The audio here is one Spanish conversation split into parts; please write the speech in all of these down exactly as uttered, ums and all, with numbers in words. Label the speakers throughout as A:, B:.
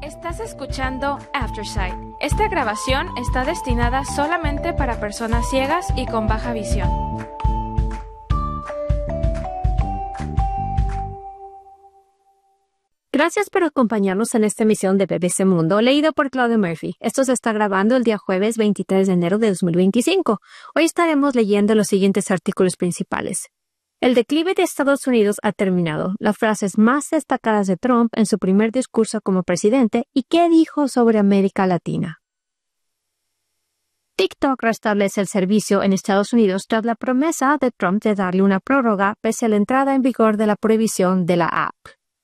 A: Estás escuchando Aftersight. Esta grabación está destinada solamente para personas ciegas y con baja visión.
B: Gracias por acompañarnos en esta emisión de B B C Mundo, leído por Claudia Murphy. Esto se está grabando el día jueves veintitrés de enero de dos mil veinticinco. Hoy estaremos leyendo los siguientes artículos principales. El declive de Estados Unidos ha terminado. Las frases más destacadas de Trump en su primer discurso como presidente y qué dijo sobre América Latina. TikTok restablece el servicio en Estados Unidos tras la promesa de Trump de darle una prórroga pese a la entrada en vigor de la prohibición de la app.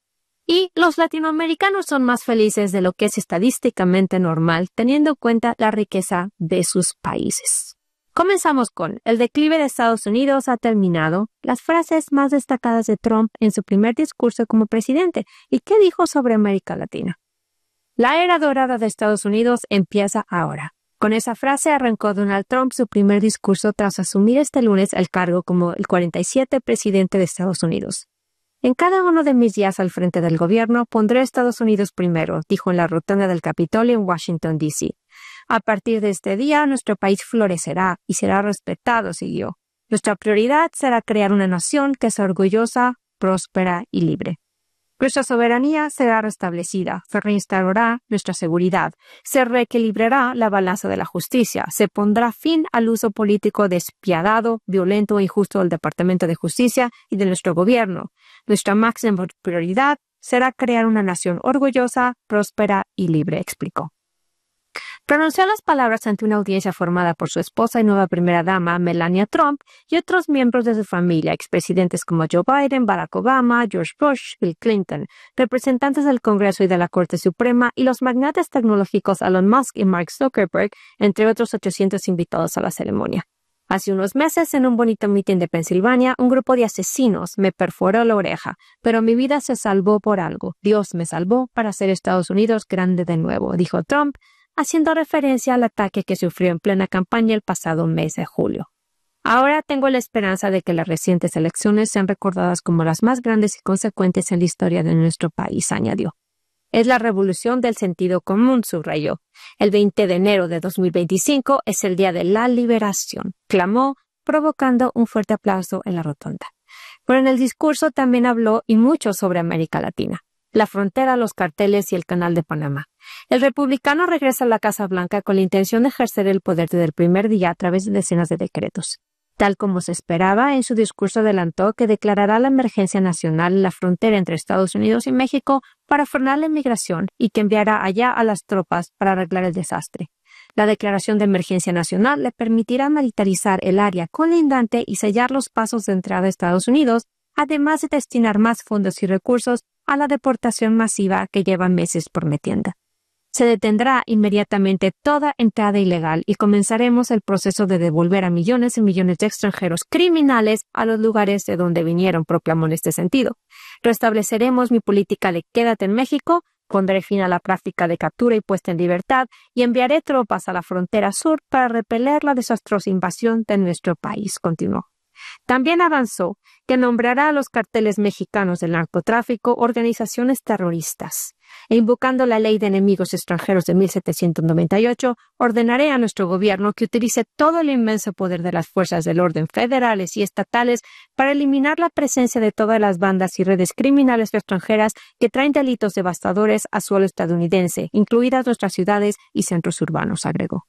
B: Y los latinoamericanos son más felices de lo que es estadísticamente normal, teniendo en cuenta la riqueza de sus países. Comenzamos con el declive de Estados Unidos ha terminado, las frases más destacadas de Trump en su primer discurso como presidente y qué dijo sobre América Latina. La era dorada de Estados Unidos empieza ahora. Con esa frase arrancó Donald Trump su primer discurso tras asumir este lunes el cargo como el cuarenta y siete presidente de Estados Unidos. En cada uno de mis días al frente del gobierno pondré a Estados Unidos primero, dijo en la rotonda del Capitolio en Washington, D C A partir de este día, nuestro país florecerá y será respetado, siguió. Nuestra prioridad será crear una nación que sea orgullosa, próspera y libre. Nuestra soberanía será restablecida, se reinstaurará nuestra seguridad, se reequilibrará la balanza de la justicia, se pondrá fin al uso político despiadado, violento e injusto del Departamento de Justicia y de nuestro gobierno. Nuestra máxima prioridad será crear una nación orgullosa, próspera y libre, explicó. Pronunció las palabras ante una audiencia formada por su esposa y nueva primera dama, Melania Trump, y otros miembros de su familia, expresidentes como Joe Biden, Barack Obama, George Bush, Bill Clinton, representantes del Congreso y de la Corte Suprema y los magnates tecnológicos Elon Musk y Mark Zuckerberg, entre otros ochocientos invitados a la ceremonia. Hace unos meses, en un bonito mitin de Pensilvania, un grupo de asesinos me perforó la oreja, pero mi vida se salvó por algo. Dios me salvó para hacer Estados Unidos grande de nuevo, dijo Trump, haciendo referencia al ataque que sufrió en plena campaña el pasado mes de julio. Ahora tengo la esperanza de que las recientes elecciones sean recordadas como las más grandes y consecuentes en la historia de nuestro país, añadió. Es la revolución del sentido común, subrayó. El veinte de enero de dos mil veinticinco es el día de la liberación, clamó, provocando un fuerte aplauso en la rotonda. Pero en el discurso también habló y mucho sobre América Latina, la frontera, los carteles y el Canal de Panamá. El republicano regresa a la Casa Blanca con la intención de ejercer el poder desde el primer día a través de decenas de decretos. Tal como se esperaba, en su discurso adelantó que declarará la emergencia nacional en la frontera entre Estados Unidos y México para frenar la inmigración y que enviará allá a las tropas para arreglar el desastre. La declaración de emergencia nacional le permitirá militarizar el área colindante y sellar los pasos de entrada a Estados Unidos, además de destinar más fondos y recursos a la deportación masiva que lleva meses prometiendo. Se detendrá inmediatamente toda entrada ilegal y comenzaremos el proceso de devolver a millones y millones de extranjeros criminales a los lugares de donde vinieron, proclamó en este sentido. Restableceremos mi política de quédate en México, pondré fin a la práctica de captura y puesta en libertad y enviaré tropas a la frontera sur para repeler la desastrosa invasión de nuestro país, continuó. También avanzó que nombrará a los carteles mexicanos del narcotráfico organizaciones terroristas. E invocando la Ley de Enemigos Extranjeros de mil setecientos noventa y ocho, ordenaré a nuestro gobierno que utilice todo el inmenso poder de las fuerzas del orden federales y estatales para eliminar la presencia de todas las bandas y redes criminales extranjeras que traen delitos devastadores a suelo estadounidense, incluidas nuestras ciudades y centros urbanos, agregó.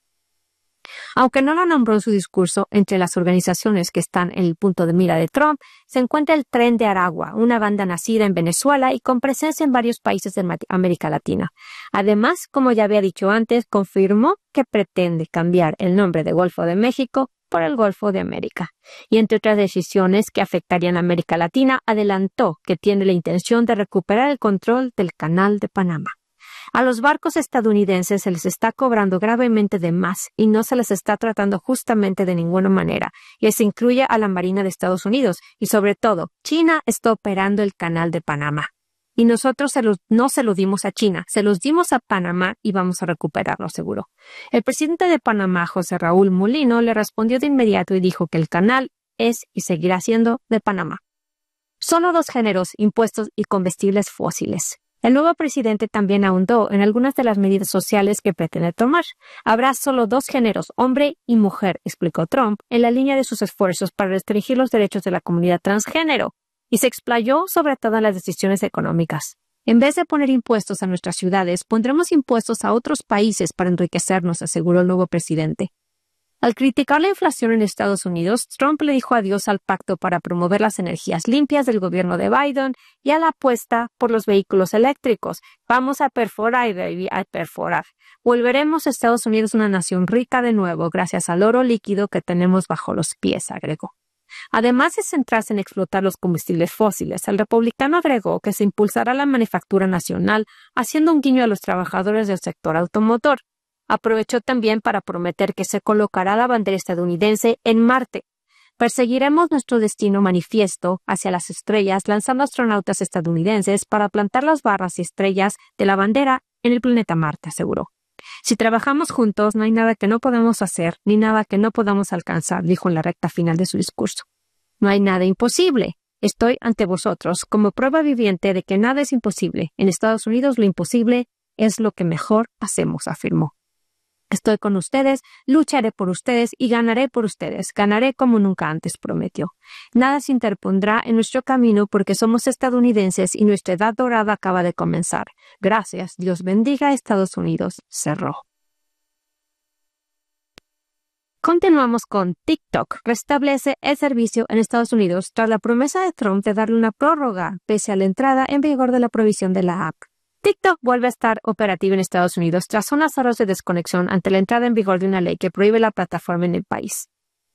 B: Aunque no lo nombró en su discurso, entre las organizaciones que están en el punto de mira de Trump se encuentra el Tren de Aragua, una banda nacida en Venezuela y con presencia en varios países de América Latina. Además, como ya había dicho antes, confirmó que pretende cambiar el nombre de Golfo de México por el Golfo de América. Y entre otras decisiones que afectarían a América Latina, adelantó que tiene la intención de recuperar el control del Canal de Panamá. A los barcos estadounidenses se les está cobrando gravemente de más y no se les está tratando justamente de ninguna manera, y eso incluye a la Marina de Estados Unidos y, sobre todo, China está operando el Canal de Panamá. Y nosotros se los, no se lo dimos a China, se los dimos a Panamá y vamos a recuperarlo, aseguró. El presidente de Panamá, José Raúl Mulino, le respondió de inmediato y dijo que el canal es y seguirá siendo de Panamá. Solo dos géneros, impuestos y combustibles fósiles. El nuevo presidente también ahondó en algunas de las medidas sociales que pretende tomar. Habrá solo dos géneros, hombre y mujer, explicó Trump, en la línea de sus esfuerzos para restringir los derechos de la comunidad transgénero, y se explayó sobre todas las decisiones económicas. En vez de poner impuestos a nuestras ciudades, pondremos impuestos a otros países para enriquecernos, aseguró el nuevo presidente. Al criticar la inflación en Estados Unidos, Trump le dijo adiós al pacto para promover las energías limpias del gobierno de Biden y a la apuesta por los vehículos eléctricos. Vamos a perforar, baby, a perforar. Volveremos a Estados Unidos una nación rica de nuevo gracias al oro líquido que tenemos bajo los pies, agregó. Además de centrarse en explotar los combustibles fósiles, el republicano agregó que se impulsará la manufactura nacional, haciendo un guiño a los trabajadores del sector automotor. Aprovechó también para prometer que se colocará la bandera estadounidense en Marte. Perseguiremos nuestro destino manifiesto hacia las estrellas, lanzando astronautas estadounidenses para plantar las barras y estrellas de la bandera en el planeta Marte, aseguró. Si trabajamos juntos, no hay nada que no podamos hacer, ni nada que no podamos alcanzar, dijo en la recta final de su discurso. No hay nada imposible. Estoy ante vosotros como prueba viviente de que nada es imposible. En Estados Unidos lo imposible es lo que mejor hacemos, afirmó. Estoy con ustedes, lucharé por ustedes y ganaré por ustedes. Ganaré como nunca antes, prometió. Nada se interpondrá en nuestro camino porque somos estadounidenses y nuestra edad dorada acaba de comenzar. Gracias. Dios bendiga a Estados Unidos. Cerró. Continuamos con TikTok. Restablece el servicio en Estados Unidos tras la promesa de Trump de darle una prórroga pese a la entrada en vigor de la provisión de la app. TikTok vuelve a estar operativo en Estados Unidos tras unas horas de desconexión ante la entrada en vigor de una ley que prohíbe la plataforma en el país.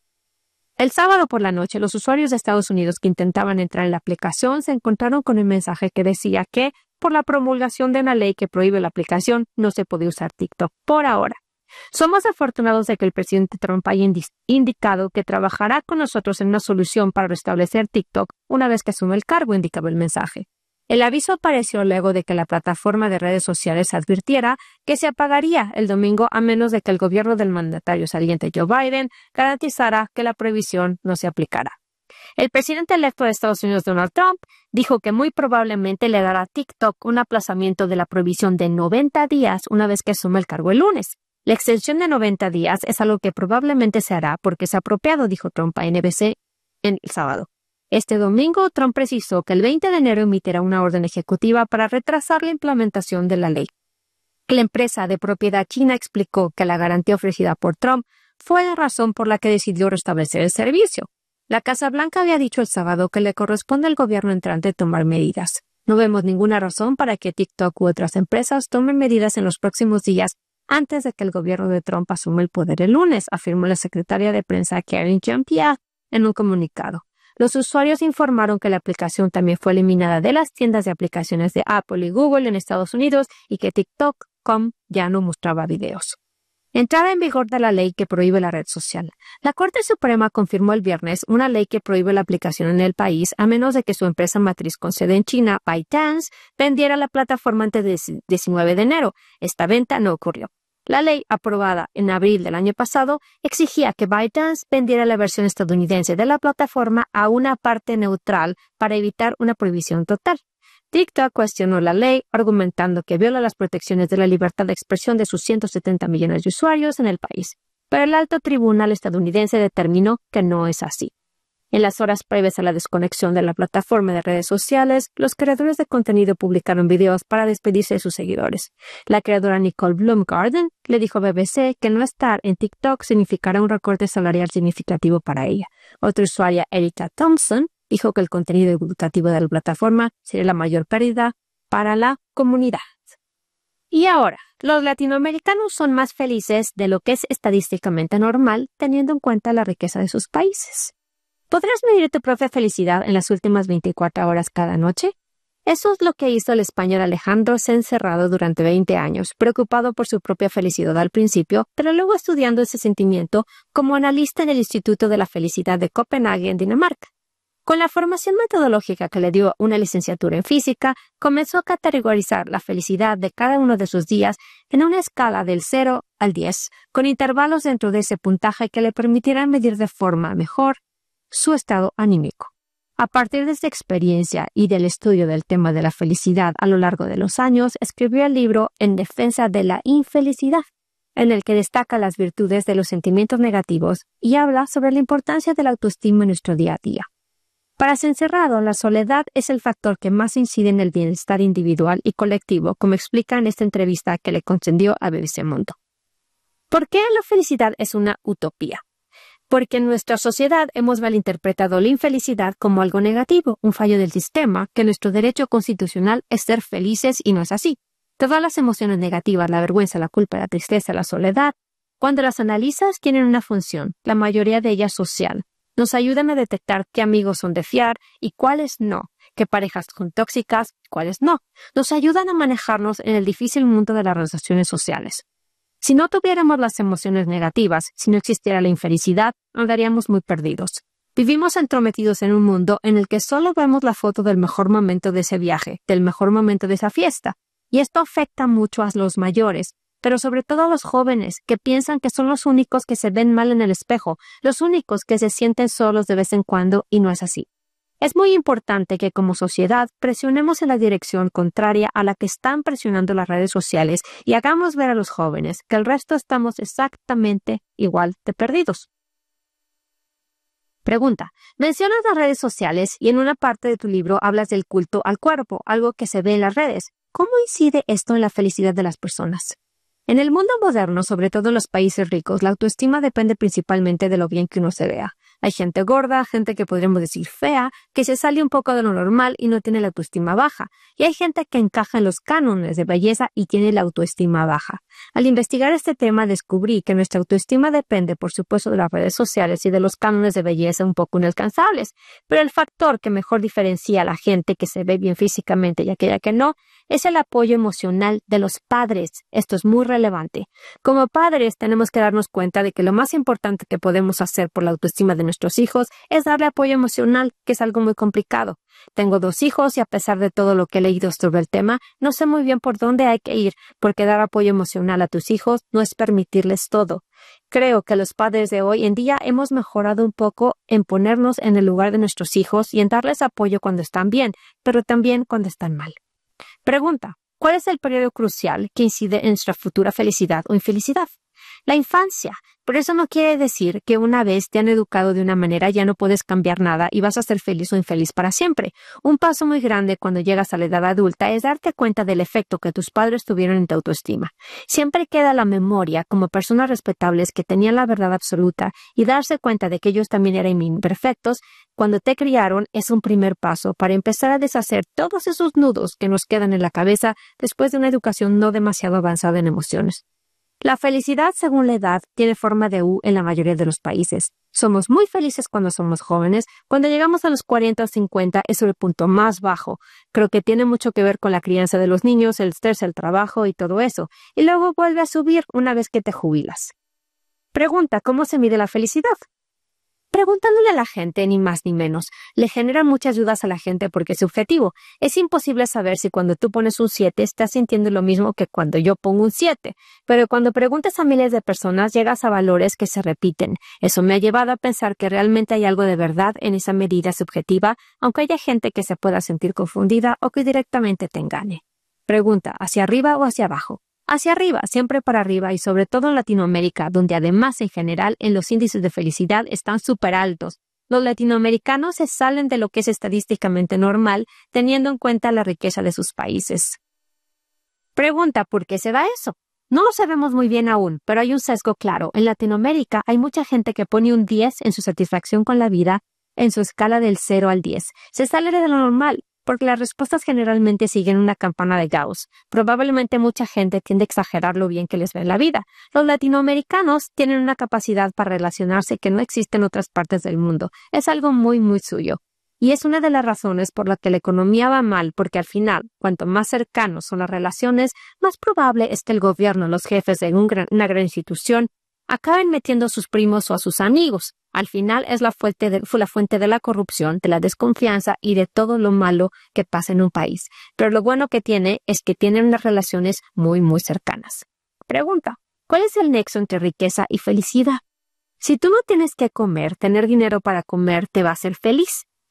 B: El sábado por la noche, los usuarios de Estados Unidos que intentaban entrar en la aplicación se encontraron con un mensaje que decía que, por la promulgación de una ley que prohíbe la aplicación, no se podía usar TikTok por ahora. Somos afortunados de que el presidente Trump haya indi- indicado que trabajará con nosotros en una solución para restablecer TikTok una vez que asume el cargo, indicaba el mensaje. El aviso apareció luego de que la plataforma de redes sociales advirtiera que se apagaría el domingo a menos de que el gobierno del mandatario saliente Joe Biden garantizara que la prohibición no se aplicara. El presidente electo de Estados Unidos, Donald Trump, dijo que muy probablemente le dará a TikTok un aplazamiento de la prohibición de noventa días una vez que asume el cargo el lunes. La extensión de noventa días es algo que probablemente se hará porque es apropiado, dijo Trump a N B C en el sábado. Este domingo, Trump precisó que el veinte de enero emitirá una orden ejecutiva para retrasar la implementación de la ley. La empresa de propiedad china explicó que la garantía ofrecida por Trump fue la razón por la que decidió restablecer el servicio. La Casa Blanca había dicho el sábado que le corresponde al gobierno entrante tomar medidas. No vemos ninguna razón para que TikTok u otras empresas tomen medidas en los próximos días antes de que el gobierno de Trump asuma el poder el lunes, afirmó la secretaria de prensa Karine Jean-Pierre en un comunicado. Los usuarios informaron que la aplicación también fue eliminada de las tiendas de aplicaciones de Apple y Google en Estados Unidos y que TikTok punto com ya no mostraba videos. Entrada en vigor de la ley que prohíbe la red social. La Corte Suprema confirmó el viernes una ley que prohíbe la aplicación en el país a menos de que su empresa matriz con sede en China, ByteDance, vendiera la plataforma antes del diecinueve de enero. Esta venta no ocurrió. La ley, aprobada en abril del año pasado, exigía que ByteDance vendiera la versión estadounidense de la plataforma a una parte neutral para evitar una prohibición total. TikTok cuestionó la ley, argumentando que viola las protecciones de la libertad de expresión de sus ciento setenta millones de usuarios en el país, pero el alto tribunal estadounidense determinó que no es así. En las horas previas a la desconexión de la plataforma de redes sociales, los creadores de contenido publicaron videos para despedirse de sus seguidores. La creadora Nicole Bloomgarden le dijo a B B C que no estar en TikTok significará un recorte salarial significativo para ella. Otra usuaria, Erika Thompson, dijo que el contenido educativo de la plataforma sería la mayor pérdida para la comunidad. Y ahora, los latinoamericanos son más felices de lo que es estadísticamente normal, teniendo en cuenta la riqueza de sus países. ¿Podrás medir tu propia felicidad en las últimas veinticuatro horas cada noche? Eso es lo que hizo el español Alejandro Cencerrado durante veinte años, preocupado por su propia felicidad al principio, pero luego estudiando ese sentimiento como analista en el Instituto de la Felicidad de Copenhague, en Dinamarca. Con la formación metodológica que le dio una licenciatura en física, comenzó a categorizar la felicidad de cada uno de sus días en una escala del cero al diez, con intervalos dentro de ese puntaje que le permitieran medir de forma mejor su estado anímico. A partir de esta experiencia y del estudio del tema de la felicidad a lo largo de los años, escribió el libro En defensa de la infelicidad, en el que destaca las virtudes de los sentimientos negativos y habla sobre la importancia de la autoestima en nuestro día a día. Para Cencerrado, la soledad es el factor que más incide en el bienestar individual y colectivo, como explica en esta entrevista que le concedió a B B C Mundo. ¿Por qué la felicidad es una utopía? Porque en nuestra sociedad hemos malinterpretado la infelicidad como algo negativo, un fallo del sistema, que nuestro derecho constitucional es ser felices y no es así. Todas las emociones negativas, la vergüenza, la culpa, la tristeza, la soledad, cuando las analizas tienen una función, la mayoría de ellas social. Nos ayudan a detectar qué amigos son de fiar y cuáles no, qué parejas son tóxicas y cuáles no. Nos ayudan a manejarnos en el difícil mundo de las relaciones sociales. Si no tuviéramos las emociones negativas, si no existiera la infelicidad, andaríamos muy perdidos. Vivimos entrometidos en un mundo en el que solo vemos la foto del mejor momento de ese viaje, del mejor momento de esa fiesta. Y esto afecta mucho a los mayores, pero sobre todo a los jóvenes, que piensan que son los únicos que se ven mal en el espejo, los únicos que se sienten solos de vez en cuando, y no es así. Es muy importante que como sociedad presionemos en la dirección contraria a la que están presionando las redes sociales y hagamos ver a los jóvenes que el resto estamos exactamente igual de perdidos. Pregunta. Mencionas las redes sociales y en una parte de tu libro hablas del culto al cuerpo, algo que se ve en las redes. ¿Cómo incide esto en la felicidad de las personas? En el mundo moderno, sobre todo en los países ricos, la autoestima depende principalmente de lo bien que uno se vea. Hay gente gorda, gente que podríamos decir fea, que se sale un poco de lo normal y no tiene la autoestima baja. Y hay gente que encaja en los cánones de belleza y tiene la autoestima baja. Al investigar este tema descubrí que nuestra autoestima depende, por supuesto, de las redes sociales y de los cánones de belleza un poco inalcanzables. Pero el factor que mejor diferencia a la gente que se ve bien físicamente y aquella que no, es el apoyo emocional de los padres. Esto es muy relevante. Como padres tenemos que darnos cuenta de que lo más importante que podemos hacer por la autoestima de nuestros hijos es darle apoyo emocional, que es algo muy complicado. Tengo dos hijos y a pesar de todo lo que he leído sobre el tema, no sé muy bien por dónde hay que ir, porque dar apoyo emocional a tus hijos no es permitirles todo. Creo que los padres de hoy en día hemos mejorado un poco en ponernos en el lugar de nuestros hijos y en darles apoyo cuando están bien, pero también cuando están mal. Pregunta. ¿Cuál es el periodo crucial que incide en nuestra futura felicidad o infelicidad? La infancia. Pero eso no quiere decir que una vez te han educado de una manera ya no puedes cambiar nada y vas a ser feliz o infeliz para siempre. Un paso muy grande cuando llegas a la edad adulta es darte cuenta del efecto que tus padres tuvieron en tu autoestima. Siempre queda la memoria como personas respetables que tenían la verdad absoluta y darse cuenta de que ellos también eran imperfectos cuando te criaron es un primer paso para empezar a deshacer todos esos nudos que nos quedan en la cabeza después de una educación no demasiado avanzada en emociones. La felicidad, según la edad, tiene forma de U en la mayoría de los países. Somos muy felices cuando somos jóvenes. Cuando llegamos a los cuarenta o cincuenta es el punto más bajo. Creo que tiene mucho que ver con la crianza de los niños, el estrés, el trabajo y todo eso. Y luego vuelve a subir una vez que te jubilas. Pregunta, ¿cómo se mide la felicidad? Preguntándole a la gente, ni más ni menos, le genera muchas dudas a la gente porque es subjetivo. Es imposible saber si cuando tú pones un siete estás sintiendo lo mismo que cuando yo pongo un siete. Pero cuando preguntas a miles de personas llegas a valores que se repiten. Eso me ha llevado a pensar que realmente hay algo de verdad en esa medida subjetiva, aunque haya gente que se pueda sentir confundida o que directamente te engañe. Pregunta, ¿hacia arriba o hacia abajo? Hacia arriba, siempre para arriba y sobre todo en Latinoamérica, donde además en general en los índices de felicidad están súper altos. Los latinoamericanos se salen de lo que es estadísticamente normal, teniendo en cuenta la riqueza de sus países. Pregunta, ¿por qué se da eso? No lo sabemos muy bien aún, pero hay un sesgo claro. En Latinoamérica hay mucha gente que pone un diez en su satisfacción con la vida en su escala del cero al diez. Se sale de lo normal, porque las respuestas generalmente siguen una campana de Gauss. Probablemente mucha gente tiende a exagerar lo bien que les ve en la vida. Los latinoamericanos tienen una capacidad para relacionarse que no existe en otras partes del mundo. Es algo muy, muy suyo. Y es una de las razones por la que la economía va mal, porque al final, cuanto más cercanos son las relaciones, más probable es que el gobierno, los jefes de un gran, una gran institución, acaben metiendo a sus primos o a sus amigos. Al final es la fuente, de, la fuente de la corrupción, de la desconfianza y de todo lo malo que pasa en un país. Pero lo bueno que tiene es que tienen unas relaciones muy, muy cercanas. Pregunta, ¿cuál es el nexo entre riqueza y felicidad? Si tú no tienes que comer, tener dinero para comer te va a hacer feliz.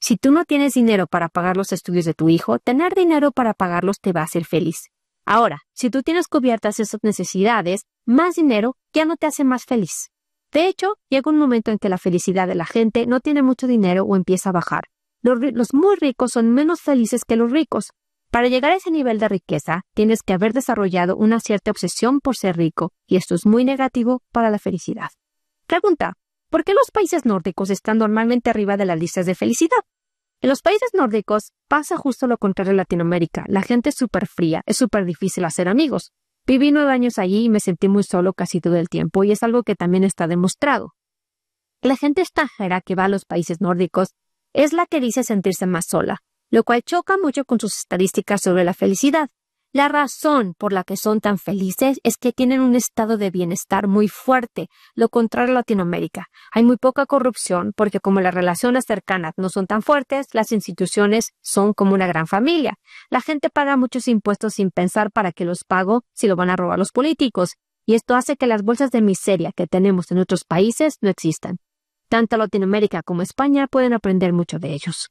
B: Si tú no tienes dinero para pagar los estudios de tu hijo, tener dinero para pagarlos te va a hacer feliz. Ahora, si tú tienes cubiertas esas necesidades, más dinero ya no te hace más feliz. De hecho, llega un momento en que la felicidad de la gente no tiene mucho dinero o empieza a bajar. Los, los muy ricos son menos felices que los ricos. Para llegar a ese nivel de riqueza, tienes que haber desarrollado una cierta obsesión por ser rico, y esto es muy negativo para la felicidad. Pregunta, ¿por qué los países nórdicos están normalmente arriba de las listas de felicidad? En los países nórdicos pasa justo lo contrario en Latinoamérica. La gente es súper fría, es súper difícil hacer amigos. Viví nueve años allí y me sentí muy solo casi todo el tiempo, y es algo que también está demostrado. La gente extranjera que va a los países nórdicos es la que dice sentirse más sola, lo cual choca mucho con sus estadísticas sobre la felicidad. La razón por la que son tan felices es que tienen un estado de bienestar muy fuerte, lo contrario a Latinoamérica. Hay muy poca corrupción porque como las relaciones cercanas no son tan fuertes, las instituciones son como una gran familia. La gente paga muchos impuestos sin pensar para qué los pago si lo van a robar los políticos, y esto hace que las bolsas de miseria que tenemos en otros países no existan. Tanto Latinoamérica como España pueden aprender mucho de ellos.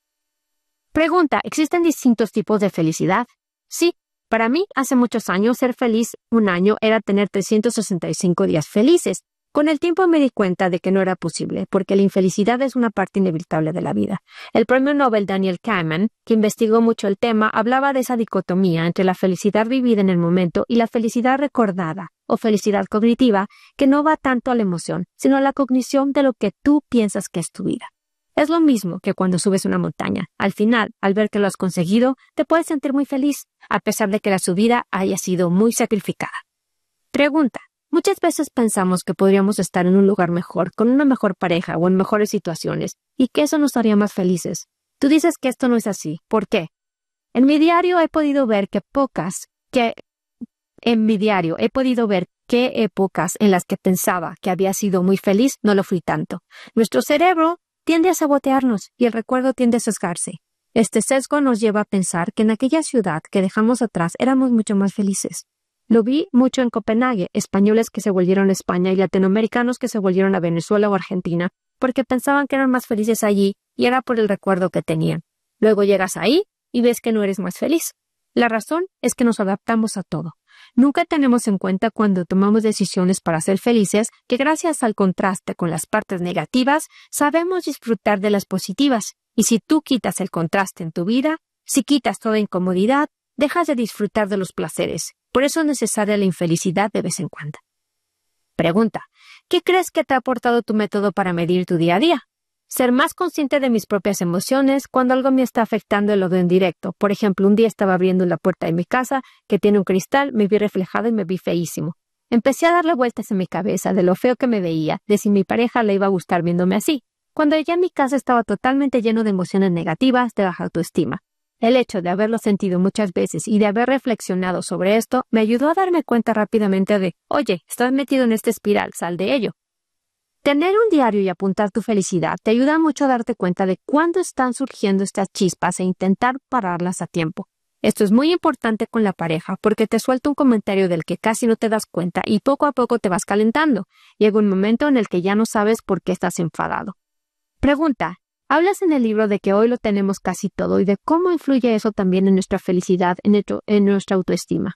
B: Pregunta, ¿existen distintos tipos de felicidad? Sí. Para mí, hace muchos años, ser feliz un año era tener trescientos sesenta y cinco días felices. Con el tiempo me di cuenta de que no era posible, porque la infelicidad es una parte inevitable de la vida. El premio Nobel Daniel Kahneman, que investigó mucho el tema, hablaba de esa dicotomía entre la felicidad vivida en el momento y la felicidad recordada, o felicidad cognitiva, que no va tanto a la emoción, sino a la cognición de lo que tú piensas que es tu vida. Es lo mismo que cuando subes una montaña. Al final, al ver que lo has conseguido, te puedes sentir muy feliz, a pesar de que la subida haya sido muy sacrificada. Pregunta. Muchas veces pensamos que podríamos estar en un lugar mejor, con una mejor pareja o en mejores situaciones, y que eso nos haría más felices. Tú dices que esto no es así. ¿Por qué? En mi diario he podido ver que pocas, que en mi diario he podido ver qué épocas en las que pensaba que había sido muy feliz no lo fui tanto. Nuestro cerebro tiende a sabotearnos y el recuerdo tiende a sesgarse. Este sesgo nos lleva a pensar que en aquella ciudad que dejamos atrás éramos mucho más felices. Lo vi mucho en Copenhague, españoles que se volvieron a España y latinoamericanos que se volvieron a Venezuela o Argentina porque pensaban que eran más felices allí y era por el recuerdo que tenían. Luego llegas ahí y ves que no eres más feliz. La razón es que nos adaptamos a todo. Nunca tenemos en cuenta cuando tomamos decisiones para ser felices que gracias al contraste con las partes negativas sabemos disfrutar de las positivas. Y si tú quitas el contraste en tu vida, si quitas toda incomodidad, dejas de disfrutar de los placeres. Por eso es necesaria la infelicidad de vez en cuando. Pregunta. ¿Qué crees que te ha aportado tu método para medir tu día a día? Ser más consciente de mis propias emociones cuando algo me está afectando lo veo en directo. Por ejemplo, un día estaba abriendo la puerta de mi casa, que tiene un cristal, me vi reflejado y me vi feísimo. Empecé a darle vueltas en mi cabeza de lo feo que me veía, de si mi pareja le iba a gustar viéndome así, cuando ya en mi casa estaba totalmente lleno de emociones negativas, de baja autoestima. El hecho de haberlo sentido muchas veces y de haber reflexionado sobre esto me ayudó a darme cuenta rápidamente de, oye, estás metido en esta espiral, sal de ello. Tener un diario y apuntar tu felicidad te ayuda mucho a darte cuenta de cuándo están surgiendo estas chispas e intentar pararlas a tiempo. Esto es muy importante con la pareja porque te suelta un comentario del que casi no te das cuenta y poco a poco te vas calentando. Llega un momento en el que ya no sabes por qué estás enfadado. Pregunta. Hablas en el libro de que hoy lo tenemos casi todo y de cómo influye eso también en nuestra felicidad, en, nuestro, en nuestra autoestima.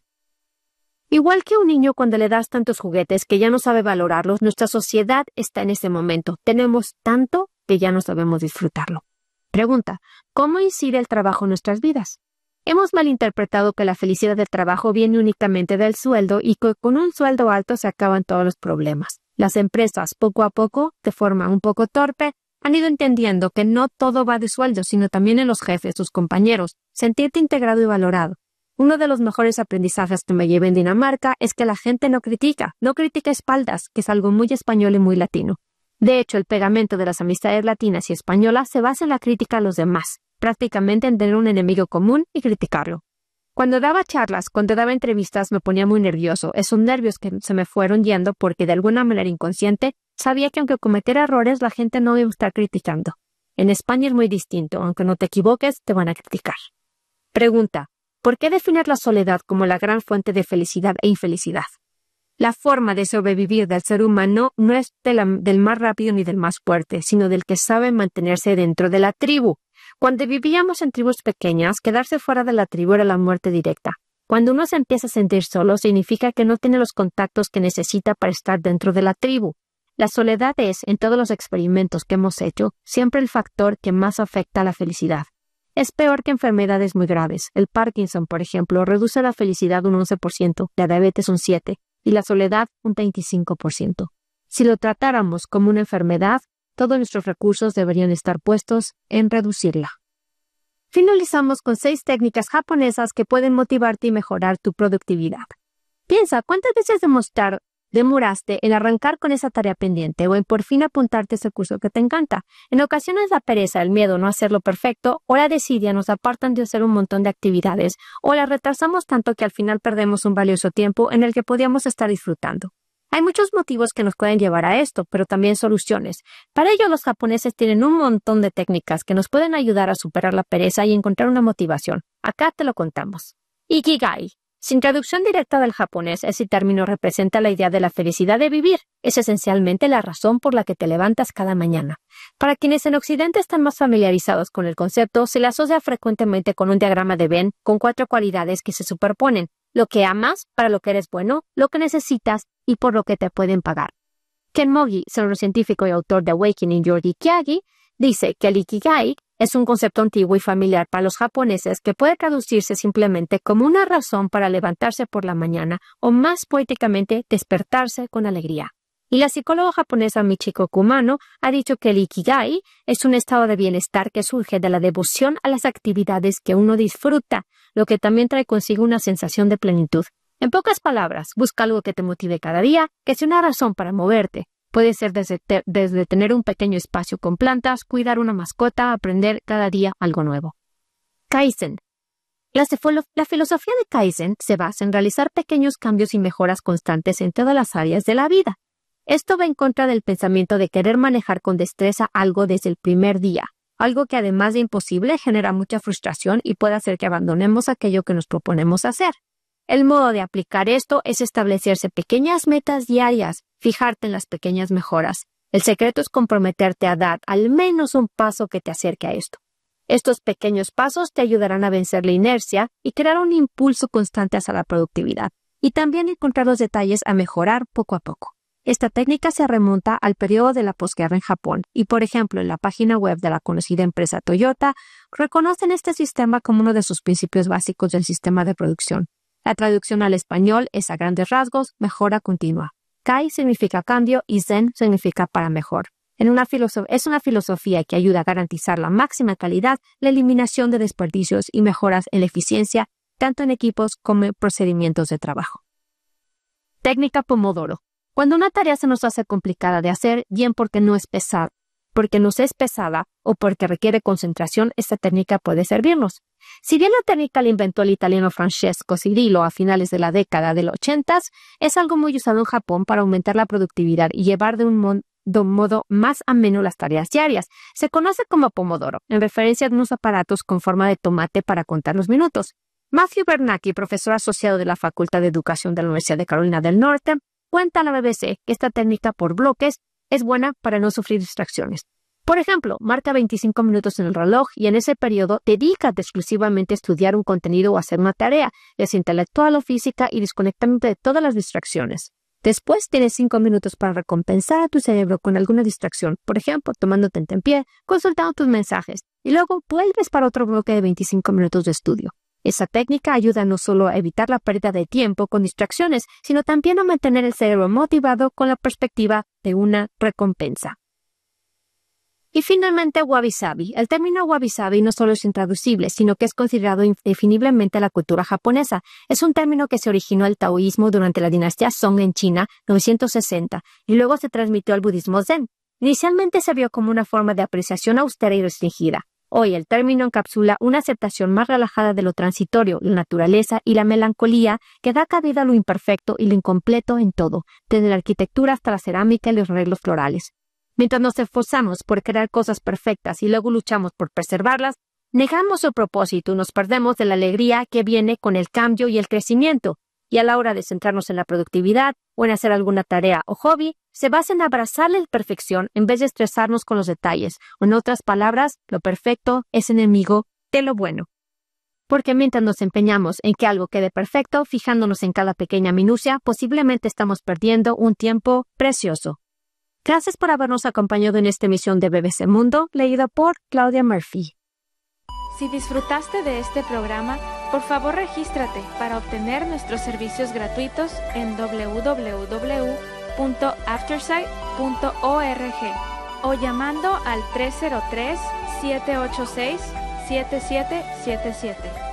B: Igual que un niño cuando le das tantos juguetes que ya no sabe valorarlos, nuestra sociedad está en ese momento. Tenemos tanto que ya no sabemos disfrutarlo. Pregunta, ¿cómo incide el trabajo en nuestras vidas? Hemos malinterpretado que la felicidad del trabajo viene únicamente del sueldo y que con un sueldo alto se acaban todos los problemas. Las empresas, poco a poco, de forma un poco torpe, han ido entendiendo que no todo va de sueldo, sino también en los jefes, tus compañeros, sentirte integrado y valorado. Uno de los mejores aprendizajes que me llevé en Dinamarca es que la gente no critica, no critica espaldas, que es algo muy español y muy latino. De hecho, el pegamento de las amistades latinas y españolas se basa en la crítica a los demás, prácticamente en tener un enemigo común y criticarlo. Cuando daba charlas, cuando daba entrevistas me ponía muy nervioso, esos nervios que se me fueron yendo porque de alguna manera inconsciente sabía que aunque cometiera errores la gente no me iba a estar criticando. En España es muy distinto, aunque no te equivoques te van a criticar. Pregunta, ¿por qué definir la soledad como la gran fuente de felicidad e infelicidad? La forma de sobrevivir del ser humano no es de la, del más rápido ni del más fuerte, sino del que sabe mantenerse dentro de la tribu. Cuando vivíamos en tribus pequeñas, quedarse fuera de la tribu era la muerte directa. Cuando uno se empieza a sentir solo, significa que no tiene los contactos que necesita para estar dentro de la tribu. La soledad es, en todos los experimentos que hemos hecho, siempre el factor que más afecta a la felicidad. Es peor que enfermedades muy graves. El Parkinson, por ejemplo, reduce la felicidad un once por ciento, la diabetes un siete por ciento y la soledad un veinticinco por ciento. Si lo tratáramos como una enfermedad, todos nuestros recursos deberían estar puestos en reducirla. Finalizamos con seis técnicas japonesas que pueden motivarte y mejorar tu productividad. Piensa, ¿cuántas veces demostrar, demoraste en arrancar con esa tarea pendiente o en por fin apuntarte a ese curso que te encanta? En ocasiones la pereza, el miedo a no hacerlo perfecto o la desidia nos apartan de hacer un montón de actividades o la retrasamos tanto que al final perdemos un valioso tiempo en el que podíamos estar disfrutando. Hay muchos motivos que nos pueden llevar a esto, pero también soluciones. Para ello, los japoneses tienen un montón de técnicas que nos pueden ayudar a superar la pereza y encontrar una motivación. Acá te lo contamos. Ikigai. Sin traducción directa del japonés, ese término representa la idea de la felicidad de vivir. Es esencialmente la razón por la que te levantas cada mañana. Para quienes en Occidente están más familiarizados con el concepto, se le asocia frecuentemente con un diagrama de Venn con cuatro cualidades que se superponen: lo que amas, para lo que eres bueno, lo que necesitas y por lo que te pueden pagar. Ken Mogi, neurocientífico y autor de Awakening Your Ikigai, dice que el Ikigai es un concepto antiguo y familiar para los japoneses que puede traducirse simplemente como una razón para levantarse por la mañana o, más poéticamente, despertarse con alegría. Y la psicóloga japonesa Michiko Kumano ha dicho que el Ikigai es un estado de bienestar que surge de la devoción a las actividades que uno disfruta, lo que también trae consigo una sensación de plenitud. En pocas palabras, busca algo que te motive cada día, que sea una razón para moverte. Puede ser desde, te desde tener un pequeño espacio con plantas, cuidar una mascota, aprender cada día algo nuevo. Kaizen. La, la filosofía de Kaizen se basa en realizar pequeños cambios y mejoras constantes en todas las áreas de la vida. Esto va en contra del pensamiento de querer manejar con destreza algo desde el primer día, algo que además de imposible genera mucha frustración y puede hacer que abandonemos aquello que nos proponemos hacer. El modo de aplicar esto es establecerse pequeñas metas diarias, fijarte en las pequeñas mejoras. El secreto es comprometerte a dar al menos un paso que te acerque a esto. Estos pequeños pasos te ayudarán a vencer la inercia y crear un impulso constante hacia la productividad, y también encontrar los detalles a mejorar poco a poco. Esta técnica se remonta al periodo de la posguerra en Japón y, por ejemplo, en la página web de la conocida empresa Toyota, reconocen este sistema como uno de sus principios básicos del sistema de producción. La traducción al español es, a grandes rasgos, mejora continua. Kai significa cambio y Zen significa para mejor. En una es una filosofía que ayuda a garantizar la máxima calidad, la eliminación de desperdicios y mejoras en la eficiencia, tanto en equipos como en procedimientos de trabajo. Técnica Pomodoro. Cuando una tarea se nos hace complicada de hacer, bien porque no es pesada, porque nos es pesada o porque requiere concentración, esta técnica puede servirnos. Si bien la técnica la inventó el italiano Francesco Cirillo a finales de la década de los ochentas, es algo muy usado en Japón para aumentar la productividad y llevar de un, mon de un modo más ameno las tareas diarias. Se conoce como Pomodoro, en referencia a unos aparatos con forma de tomate para contar los minutos. Matthew Bernanke, profesor asociado de la Facultad de Educación de la Universidad de Carolina del Norte, cuenta a la B B C que esta técnica por bloques es buena para no sufrir distracciones. Por ejemplo, marca veinticinco minutos en el reloj y en ese periodo dedícate exclusivamente a estudiar un contenido o hacer una tarea, ya sea intelectual o física, y desconectándote de todas las distracciones. Después tienes cinco minutos para recompensar a tu cerebro con alguna distracción, por ejemplo, tomándote en pie, consultando tus mensajes, y luego vuelves para otro bloque de veinticinco minutos de estudio. Esa técnica ayuda no solo a evitar la pérdida de tiempo con distracciones, sino también a mantener el cerebro motivado con la perspectiva de una recompensa. Y finalmente, wabi-sabi. El término wabi-sabi no solo es intraducible, sino que es considerado indefiniblemente la cultura japonesa. Es un término que se originó el taoísmo durante la dinastía Song en China, novecientos sesenta, y luego se transmitió al budismo Zen. Inicialmente se vio como una forma de apreciación austera y restringida. Hoy el término encapsula una aceptación más relajada de lo transitorio, la naturaleza y la melancolía que da cabida a lo imperfecto y lo incompleto en todo, desde la arquitectura hasta la cerámica y los arreglos florales. Mientras nos esforzamos por crear cosas perfectas y luego luchamos por preservarlas, negamos su propósito y nos perdemos de la alegría que viene con el cambio y el crecimiento. y a la hora de centrarnos en la productividad o en hacer alguna tarea o hobby, se basa en abrazar la perfección en vez de estresarnos con los detalles. O en otras palabras, lo perfecto es enemigo de lo bueno. Porque mientras nos empeñamos en que algo quede perfecto, fijándonos en cada pequeña minucia, posiblemente estamos perdiendo un tiempo precioso. Gracias por habernos acompañado en esta emisión de B B C Mundo, leída por Claudia Murphy.
A: Si disfrutaste de este programa, por favor regístrate para obtener nuestros servicios gratuitos en doble u doble u doble u punto aftersight punto org o llamando al tres cero tres, siete ocho seis, siete siete siete siete.